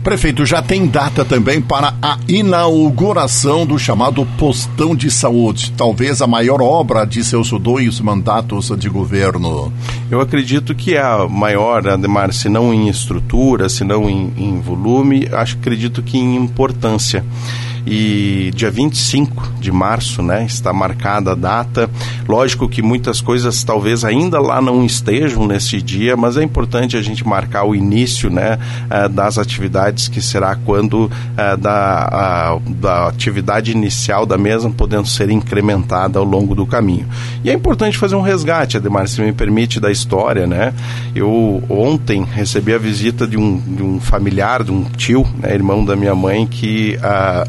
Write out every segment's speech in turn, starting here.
Prefeito, já tem data também para a inauguração do chamado Postão de Saúde, talvez a maior obra de seus 2 mandatos de governo. Eu acredito que é a maior, Ademar, se não em estrutura, se não em volume, acredito que em importância. E dia 25 de março, né, está marcada a data. Lógico que muitas coisas talvez ainda lá não estejam nesse dia, mas é importante a gente marcar o início, né, das atividades, que será quando da atividade inicial da mesma podendo ser incrementada ao longo do caminho. E é importante fazer um resgate, Ademar, se me permite, da história, né? Eu ontem recebi a visita de um familiar, de um tio, né, irmão da minha mãe, que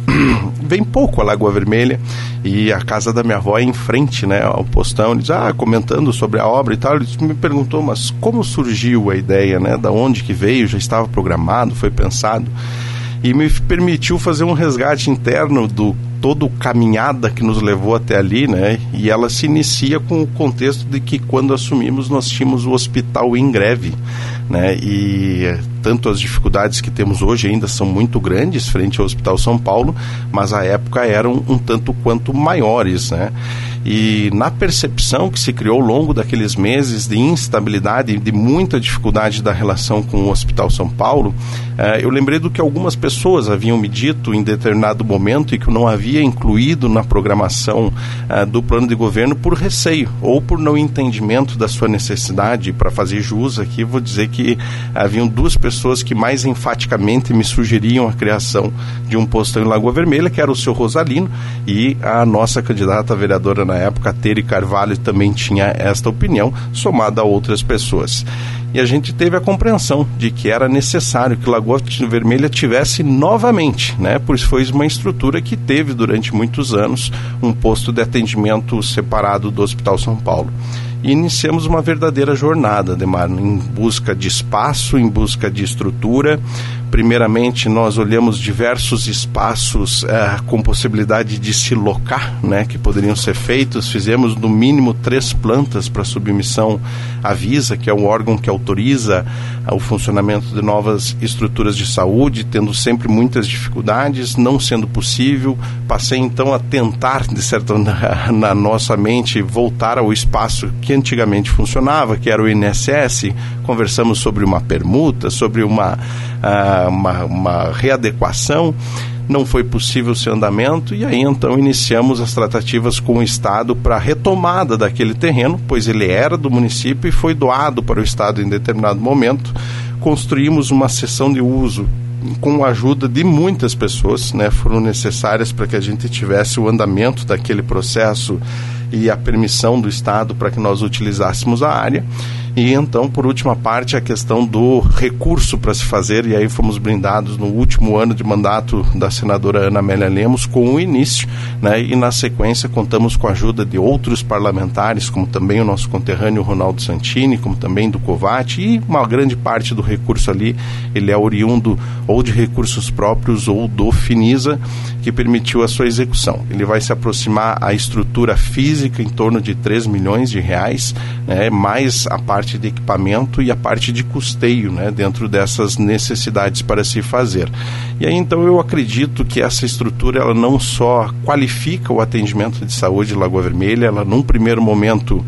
vem pouco a Lagoa Vermelha, e a casa da minha avó é em frente, né, ao postão. Ele diz, comentando sobre a obra e tal, ele me perguntou, mas como surgiu a ideia, né, da onde que veio, já estava programado, foi pensado, e me permitiu fazer um resgate interno do toda caminhada que nos levou até ali, né, e ela se inicia com o contexto de que quando assumimos nós tínhamos o hospital em greve, né, e tanto as dificuldades que temos hoje ainda são muito grandes frente ao Hospital São Paulo, mas à época eram um tanto quanto maiores, né, e na percepção que se criou ao longo daqueles meses de instabilidade e de muita dificuldade da relação com o Hospital São Paulo, eu lembrei do que algumas pessoas haviam me dito em determinado momento e que não havia incluído na programação do plano de governo por receio ou por não entendimento da sua necessidade. Para fazer jus aqui, vou dizer que haviam 2 pessoas que mais enfaticamente me sugeriam a criação de um postão em Lagoa Vermelha, que era o seu Rosalino, e a nossa candidata a vereadora na época, Tere Carvalho, também tinha esta opinião, somada a outras pessoas. E a gente teve a compreensão de que era necessário que Lagoa Vermelha tivesse novamente, né? Pois foi uma estrutura que teve durante muitos anos um posto de atendimento separado do Hospital São Paulo. E iniciamos uma verdadeira jornada, Ademar, em busca de espaço, em busca de estrutura. Primeiramente, nós olhamos diversos espaços com possibilidade de se locar, né, que poderiam ser feitos. Fizemos, no mínimo, 3 plantas para submissão à Visa, que é um órgão que autoriza o funcionamento de novas estruturas de saúde, tendo sempre muitas dificuldades, não sendo possível. Passei, então, a tentar, de certa na nossa mente, voltar ao espaço que antigamente funcionava, que era o INSS. Conversamos sobre uma permuta, sobre uma readequação. Não foi possível esse andamento, e aí então iniciamos as tratativas com o Estado para a retomada daquele terreno, pois ele era do município e foi doado para o Estado em determinado momento. Construímos uma seção de uso com a ajuda de muitas pessoas, né, foram necessárias para que a gente tivesse o andamento daquele processo e a permissão do Estado para que nós utilizássemos a área. E então, por última parte, a questão do recurso para se fazer, e aí fomos brindados no último ano de mandato da senadora Ana Amélia Lemos com o início, né, e na sequência contamos com a ajuda de outros parlamentares, como também o nosso conterrâneo Ronaldo Santini, como também do Covate, e uma grande parte do recurso ali, ele é oriundo ou de recursos próprios ou do Finisa, que permitiu a sua execução. Ele vai se aproximar a estrutura física em torno de 3 milhões de reais, né, mais a parte de equipamento e a parte de custeio, né, dentro dessas necessidades para se fazer. E aí então eu acredito que essa estrutura ela não só qualifica o atendimento de saúde de Lagoa Vermelha, ela num primeiro momento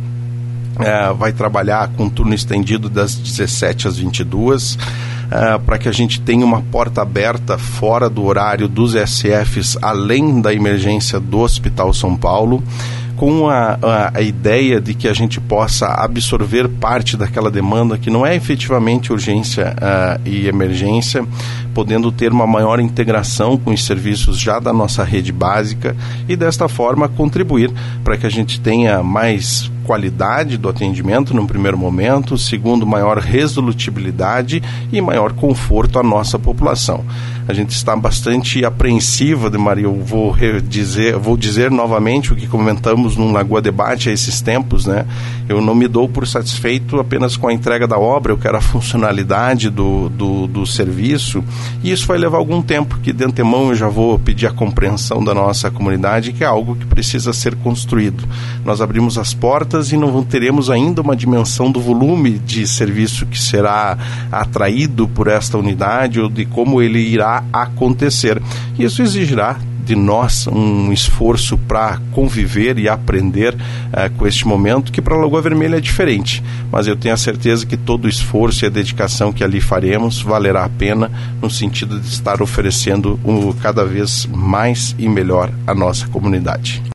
vai trabalhar com turno estendido das 17 às 22, para que a gente tenha uma porta aberta fora do horário dos SFs, além da emergência do Hospital São Paulo, com a ideia de que a gente possa absorver parte daquela demanda que não é efetivamente urgência e emergência, podendo ter uma maior integração com os serviços já da nossa rede básica e desta forma contribuir para que a gente tenha mais qualidade do atendimento num primeiro momento, segundo, maior resolutibilidade e maior conforto à nossa população. A gente está bastante apreensiva, Maria, eu vou dizer novamente o que comentamos num Lagoa Debate a esses tempos, né? Eu não me dou por satisfeito apenas com a entrega da obra, eu quero a funcionalidade do serviço, e isso vai levar algum tempo, que de antemão eu já vou pedir a compreensão da nossa comunidade, que é algo que precisa ser construído. Nós abrimos as portas e não teremos ainda uma dimensão do volume de serviço que será atraído por esta unidade ou de como ele irá acontecer. Isso exigirá de nós um esforço para conviver e aprender com este momento, que para a Lagoa Vermelha é diferente, mas eu tenho a certeza que todo o esforço e a dedicação que ali faremos valerá a pena, no sentido de estar oferecendo cada vez mais e melhor à nossa comunidade.